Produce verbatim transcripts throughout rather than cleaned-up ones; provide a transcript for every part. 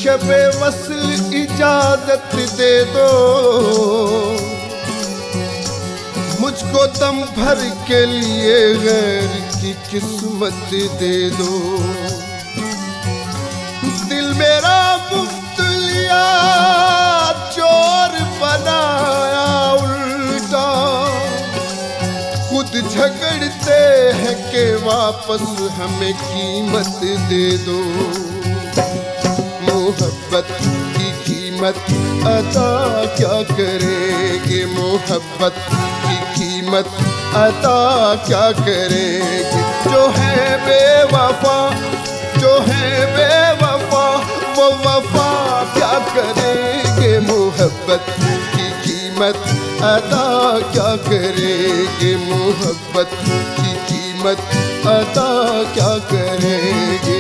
शबे वस्ल इजाजत दे दो, मुझको दम भर के लिए गैर की किस्मत दे दो। दिल मेरा मुफ्त लिया चोर बनाया उल्टा, खुद झगड़ते हैं कि वापस हमें कीमत दे दो। मोहब्बत की कीमत अदा क्या करेंगे, मोहब्बत की कीमत अदा क्या करेंगे। जो है बेवफा, जो है बेवफा, वो वफा क्या करेंगे। मोहब्बत की कीमत अदा क्या करेंगे, मोहब्बत की कीमत अदा क्या करेंगे।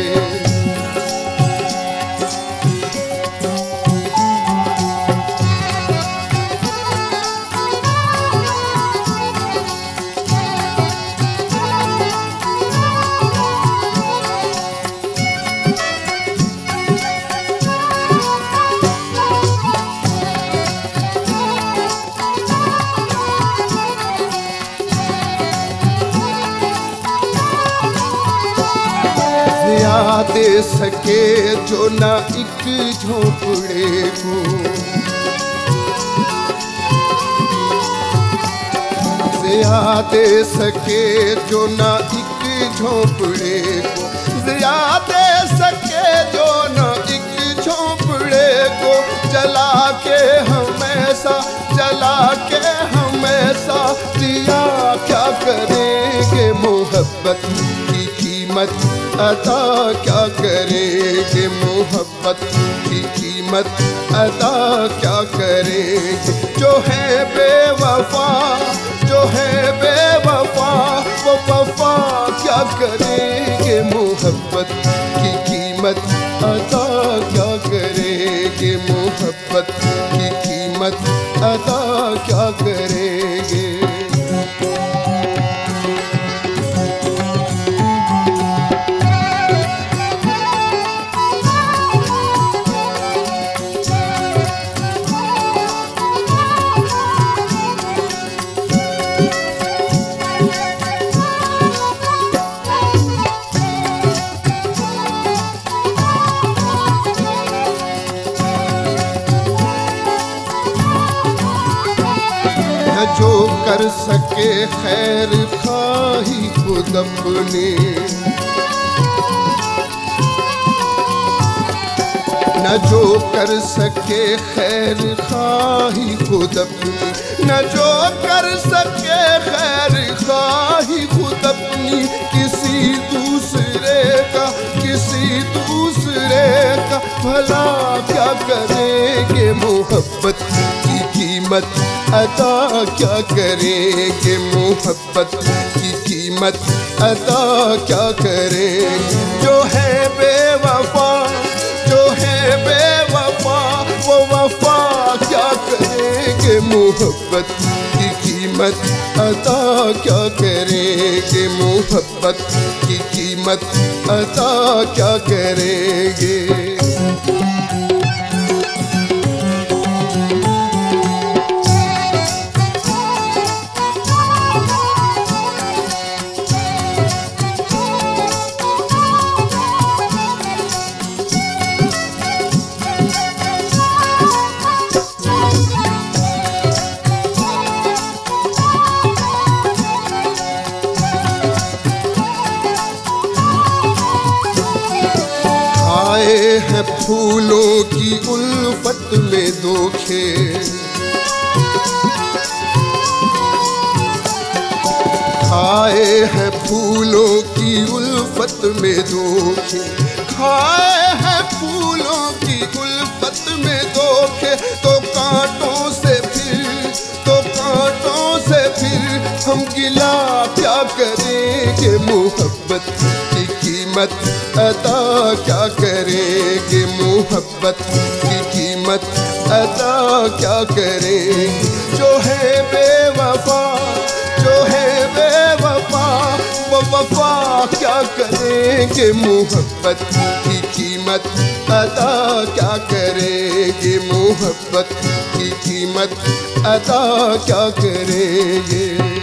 दे सके जो ना एक झोंपड़े को, ज़िया दे सके जो ना एक झोंपड़े को, ज़िया दे सके जो ना एक झोंपड़े को। जला के हमेशा, जला के हमेशा दिया क्या करेंगे। मोहब्बत की कीमत अदा क्या करेंगे, मोहब्बत की कीमत अदा क्या करेंगे। जो है बेवफा, जो है बेवफा, वो वफा क्या करेंगे। मोहब्बत की कीमत अदा क्या करेंगे, मोहब्बत की कीमत अदा क्या करेंगे। जो कर सके खैर खाही खुद अपने, न जो कर सके खैर खाही खुद अपनी, न जो कर सके खैर खाही खुद अपनी। किसी दूसरे का, किसी दूसरे का भला क्या करेंगे। मोहब्बत की कीमत अदा क्या करेंगे, मोहब्बत की कीमत अदा क्या करेंगे। जो है बेवफा, जो है बेवफा, वो वफा क्या करेंगे। मोहब्बत की कीमत अदा क्या करेंगे, मोहब्बत की कीमत अदा क्या करेंगे। आए हैं फूलों की उल्फत में धोखे, खाए हैं फूलों की उल्फत में धोखे, खाए हैं फूलों की उल्फत में धोखे। तो कांटों से फिर, तो कांटों से फिर हम गिला क्या करेंगे। मोहब्बत की कीमत अदा क्या करेंगे, मोहब्बत की कीमत अदा क्या करेंगे। जो है बेवफा, जो है बेवफा, वो बेवफा क्या करेंगे मोहब्बत की कीमत अदा क्या करेंगे मोहब्बत की कीमत अदा क्या करेंगे।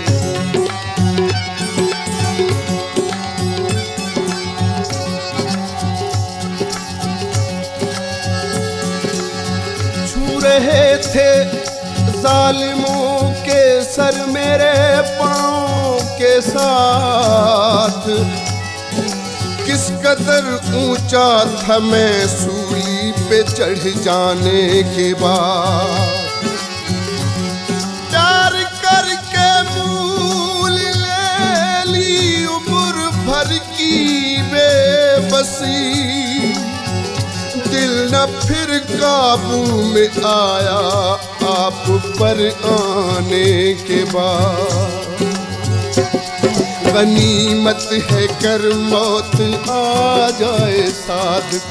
छू रहे थे जालिमों के सर मेरे पाँव के साथ, किस कदर ऊंचा था मैं सूली पे चढ़ जाने के बाद। प्यार करके मूल ले ली उम्र भर की बेबसी, दिल न फिर काबू में आया आप पर आने के बाद। गनीमत है कर मौत आ जाए सादिक,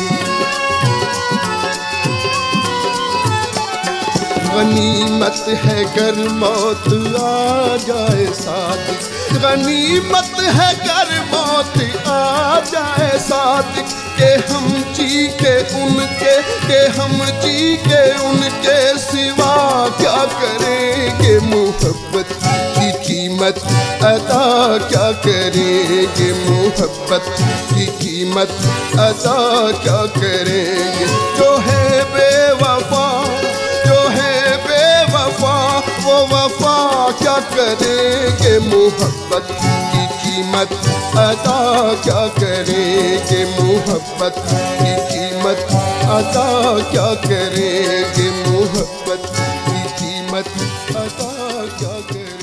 गनीमत है कर मौत आ जाए सादिक, गनीमत है कर मौत आ जाए सादिक। के हम जी के उनके के हम जी के उनके सिवा क्या करेंगे मोहब्बत की कीमत अदा क्या करेंगे मोहब्बत की कीमत अदा क्या करेंगे। जो है बेवफा जो है बेवफा वो वफा क्या करेंगे मोहब्बत की कीमत अदा क्या करेंगे मोहब्बत की कीमत अदा क्या करेंगे मोहब्बत की कीमत अदा क्या करेंगे।